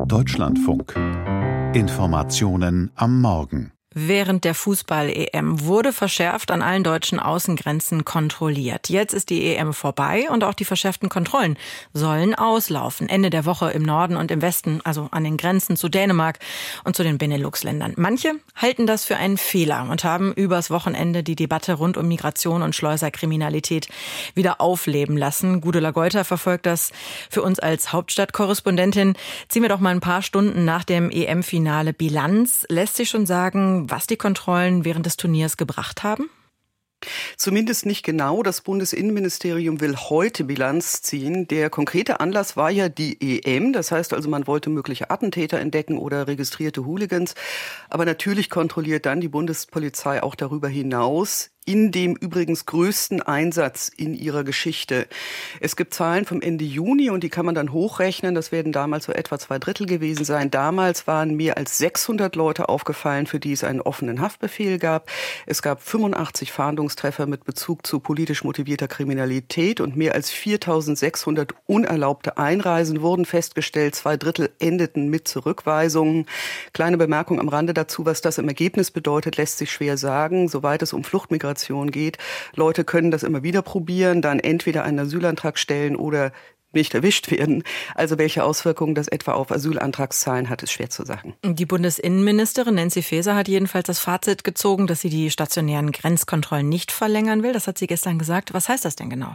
Deutschlandfunk. Informationen am Morgen. Während der Fußball-EM wurde verschärft an allen deutschen Außengrenzen kontrolliert. Jetzt ist die EM vorbei und auch die verschärften Kontrollen sollen auslaufen. Ende der Woche im Norden und im Westen, also an den Grenzen zu Dänemark und zu den Benelux-Ländern. Manche halten das für einen Fehler und haben übers Wochenende die Debatte rund um Migration und Schleuserkriminalität wieder aufleben lassen. Gudula Geuter verfolgt das für uns als Hauptstadtkorrespondentin. Ziehen wir doch mal ein paar Stunden nach dem EM-Finale Bilanz. Lässt sich schon sagen, was die Kontrollen während des Turniers gebracht haben? Zumindest nicht genau. Das Bundesinnenministerium will heute Bilanz ziehen. Der konkrete Anlass war ja die EM. Das heißt also, man wollte mögliche Attentäter entdecken oder registrierte Hooligans. Aber natürlich kontrolliert dann die Bundespolizei auch darüber hinaus, in dem übrigens größten Einsatz in ihrer Geschichte. Es gibt Zahlen vom Ende Juni und die kann man dann hochrechnen. Das werden damals so etwa 2/3 gewesen sein. Damals waren mehr als 600 Leute aufgefallen, für die es einen offenen Haftbefehl gab. Es gab 85 Fahndungstreffer mit Bezug zu politisch motivierter Kriminalität und mehr als 4.600 unerlaubte Einreisen wurden festgestellt. 2/3 endeten mit Zurückweisungen. Kleine Bemerkung am Rande dazu, was das im Ergebnis bedeutet, lässt sich schwer sagen. Soweit es um Fluchtmigration geht. Leute können das immer wieder probieren, dann entweder einen Asylantrag stellen oder nicht erwischt werden. Also welche Auswirkungen das etwa auf Asylantragszahlen hat, ist schwer zu sagen. Die Bundesinnenministerin Nancy Faeser hat jedenfalls das Fazit gezogen, dass sie die stationären Grenzkontrollen nicht verlängern will. Das hat sie gestern gesagt. Was heißt das denn genau?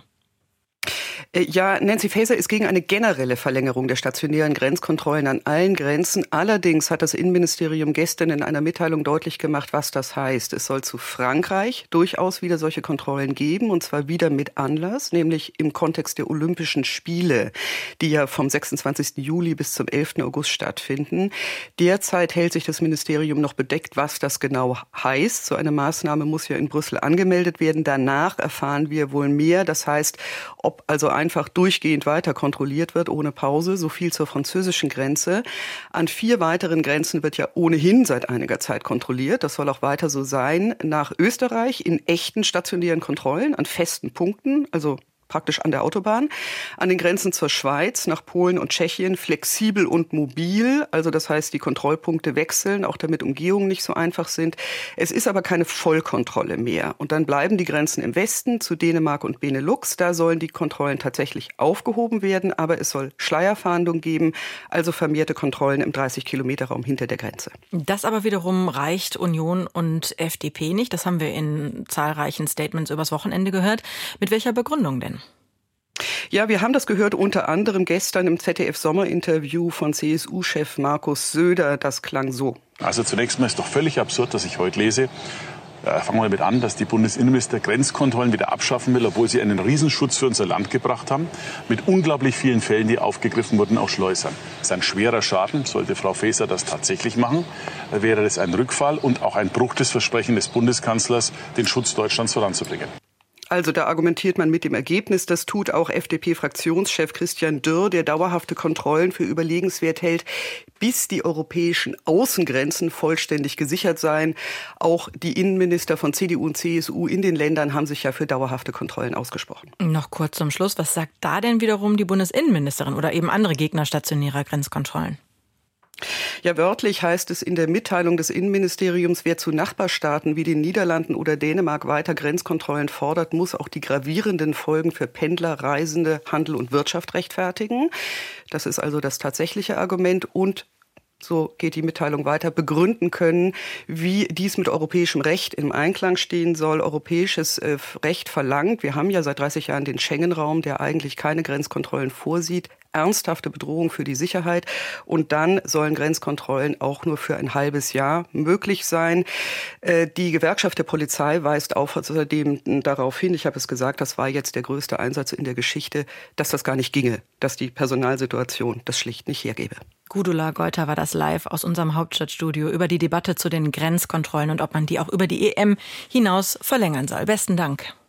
Ja, Nancy Faeser ist gegen eine generelle Verlängerung der stationären Grenzkontrollen an allen Grenzen. Allerdings hat das Innenministerium gestern in einer Mitteilung deutlich gemacht, was das heißt. Es soll zu Frankreich durchaus wieder solche Kontrollen geben, und zwar wieder mit Anlass, nämlich im Kontext der Olympischen Spiele, die ja vom 26. Juli bis zum 11. August stattfinden. Derzeit hält sich das Ministerium noch bedeckt, was das genau heißt. So eine Maßnahme muss ja in Brüssel angemeldet werden. Danach erfahren wir wohl mehr. Das heißt, ob also einfach durchgehend weiter kontrolliert wird, ohne Pause. So viel zur französischen Grenze. An 4 weiteren Grenzen wird ja ohnehin seit einiger Zeit kontrolliert. Das soll auch weiter so sein. Nach Österreich in echten stationären Kontrollen an festen Punkten, also praktisch an der Autobahn, an den Grenzen zur Schweiz, nach Polen und Tschechien flexibel und mobil. Also das heißt, die Kontrollpunkte wechseln, auch damit Umgehungen nicht so einfach sind. Es ist aber keine Vollkontrolle mehr. Und dann bleiben die Grenzen im Westen zu Dänemark und Benelux. Da sollen die Kontrollen tatsächlich aufgehoben werden, aber es soll Schleierfahndung geben, also vermehrte Kontrollen im 30-Kilometer-Raum hinter der Grenze. Das aber wiederum reicht Union und FDP nicht. Das haben wir in zahlreichen Statements übers Wochenende gehört. Mit welcher Begründung denn? Ja, wir haben das gehört unter anderem gestern im ZDF-Sommerinterview von CSU-Chef Markus Söder. Das klang so. Also zunächst mal ist doch völlig absurd, dass ich heute lese, fangen wir damit an, dass die Bundesinnenminister Grenzkontrollen wieder abschaffen will, obwohl sie einen Riesenschutz für unser Land gebracht haben, mit unglaublich vielen Fällen, die aufgegriffen wurden, auch Schleusern. Das ist ein schwerer Schaden. Sollte Frau Faeser das tatsächlich machen, wäre das ein Rückfall und auch ein Bruch des Versprechens des Bundeskanzlers, den Schutz Deutschlands voranzubringen. Also da argumentiert man mit dem Ergebnis. Das tut auch FDP-Fraktionschef Christian Dürr, der dauerhafte Kontrollen für überlegenswert hält, bis die europäischen Außengrenzen vollständig gesichert seien. Auch die Innenminister von CDU und CSU in den Ländern haben sich ja für dauerhafte Kontrollen ausgesprochen. Noch kurz zum Schluss. Was sagt da denn wiederum die Bundesinnenministerin oder eben andere Gegner stationärer Grenzkontrollen? Ja, wörtlich heißt es in der Mitteilung des Innenministeriums, wer zu Nachbarstaaten wie den Niederlanden oder Dänemark weiter Grenzkontrollen fordert, muss auch die gravierenden Folgen für Pendler, Reisende, Handel und Wirtschaft rechtfertigen. Das ist also das tatsächliche Argument und so geht die Mitteilung weiter, begründen können, wie dies mit europäischem Recht im Einklang stehen soll. Europäisches Recht verlangt, wir haben ja seit 30 Jahren den Schengen-Raum, der eigentlich keine Grenzkontrollen vorsieht, ernsthafte Bedrohung für die Sicherheit. Und dann sollen Grenzkontrollen auch nur für ein halbes Jahr möglich sein. Die Gewerkschaft der Polizei weist außerdem darauf hin, ich habe es gesagt, das war jetzt der größte Einsatz in der Geschichte, dass das gar nicht ginge, dass die Personalsituation das schlicht nicht hergebe. Gudula Geuter war das live aus unserem Hauptstadtstudio über die Debatte zu den Grenzkontrollen und ob man die auch über die EM hinaus verlängern soll. Besten Dank.